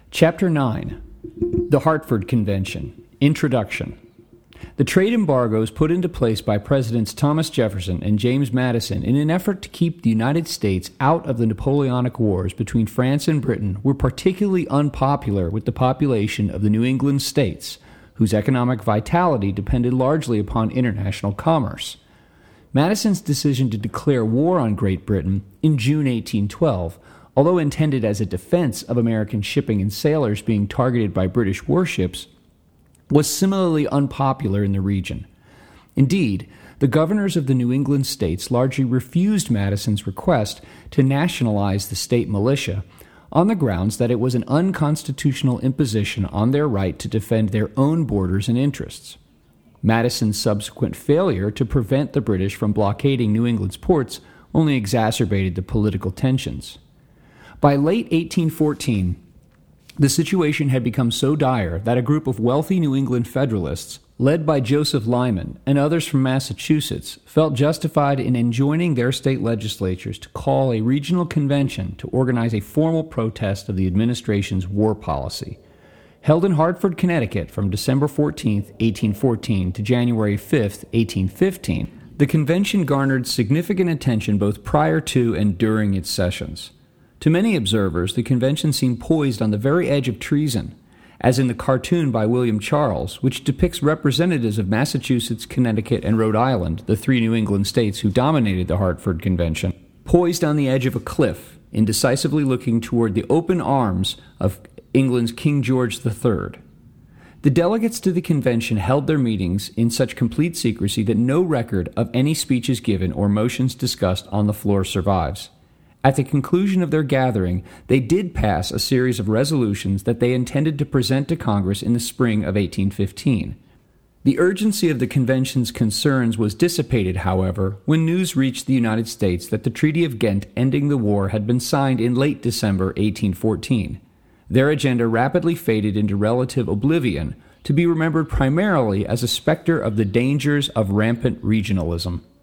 Chapter 9. The Hartford Convention. Introduction. The trade embargoes put into place by Presidents Thomas Jefferson and James Madison in an effort to keep the United States out of the Napoleonic Wars between France and Britain were particularly unpopular with the population of the New England states, whose economic vitality depended largely upon international commerce. Madison's decision to declare war on Great Britain in June 1812, although intended as a defense of American shipping and sailors being targeted by British warships, was similarly unpopular in the region. Indeed, the governors of the New England states largely refused Madison's request to nationalize the state militia on the grounds that it was an unconstitutional imposition on their right to defend their own borders and interests. Madison's subsequent failure to prevent the British from blockading New England's ports only exacerbated the political tensions. By late 1814, the situation had become so dire that a group of wealthy New England Federalists, led by Joseph Lyman and others from Massachusetts, felt justified in enjoining their state legislatures to call a regional convention to organize a formal protest of the administration's war policy. Held in Hartford, Connecticut from December 14, 1814 to January 5, 1815, the convention garnered significant attention both prior to and during its sessions. To many observers, the convention seemed poised on the very edge of treason, as in the cartoon by William Charles, which depicts representatives of Massachusetts, Connecticut, and Rhode Island, the three New England states who dominated the Hartford Convention, poised on the edge of a cliff, indecisively looking toward the open arms of England's King George III. The delegates to the convention held their meetings in such complete secrecy that no record of any speeches given or motions discussed on the floor survives. At the conclusion of their gathering, they did pass a series of resolutions that they intended to present to Congress in the spring of 1815. The urgency of the convention's concerns was dissipated, however, when news reached the United States that the Treaty of Ghent ending the war had been signed in late December 1814. Their agenda rapidly faded into relative oblivion, to be remembered primarily as a specter of the dangers of rampant regionalism.